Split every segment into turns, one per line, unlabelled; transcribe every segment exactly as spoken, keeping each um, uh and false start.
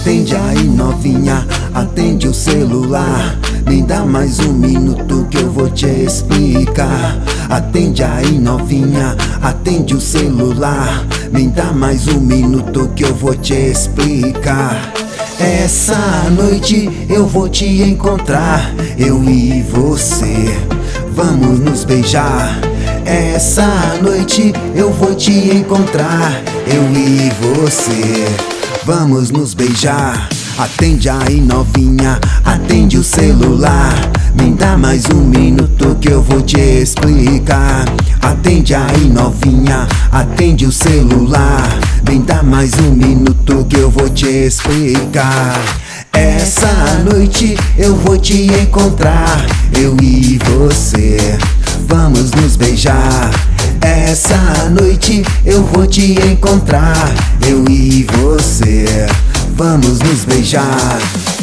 Atende aí, novinha, atende o celular. Me dá mais um minuto que eu vou te explicar. Atende aí, novinha, atende o celular. Me dá mais um minuto que eu vou te explicar. Essa noite eu vou te encontrar, eu e você, vamos nos beijar. Essa noite eu vou te encontrar, eu e você, vamos nos beijar. Atende aí, novinha, atende o celular. Me dá mais um minuto que eu vou te explicar. Atende aí, novinha, atende o celular. Me dá mais um minuto que eu vou te explicar. Essa noite eu vou te encontrar, eu e você, vamos nos beijar. Essa noite eu vou te encontrar, eu e você, vamos nos beijar.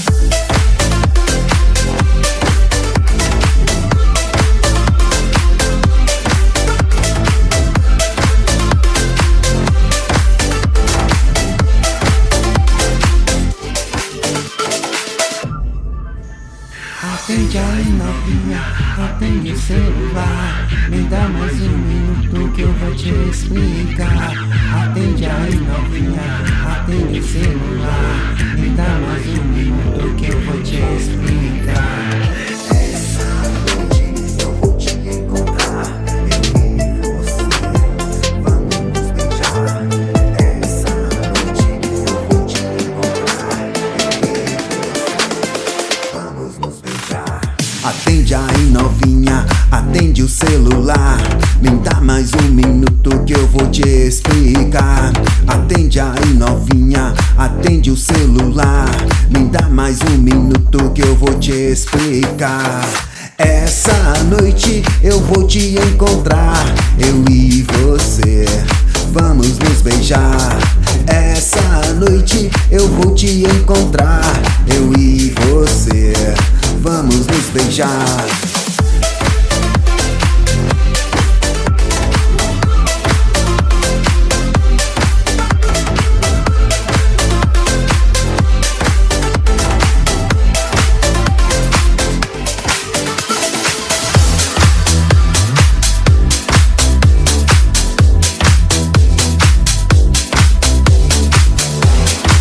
Atende aí, novinha, atende o celular. Me dá mais um minuto que eu vou te explicar. Atende aí, novinha, atende o celular. Me dá mais um minuto que eu vou te explicar. Essa noite eu vou te encontrar, eu e você, vamos nos beijar. Essa noite eu vou te encontrar, eu e você, vamos nos beijar. Atende aí, novinha, atende o celular. Me dá mais um minuto que eu vou te explicar. Atende aí, novinha, atende o celular. Me dá mais um minuto que eu vou te explicar. Essa noite eu vou te encontrar, eu e você, vamos nos beijar. Essa noite eu vou te encontrar, eu e você, vamos nos beijar.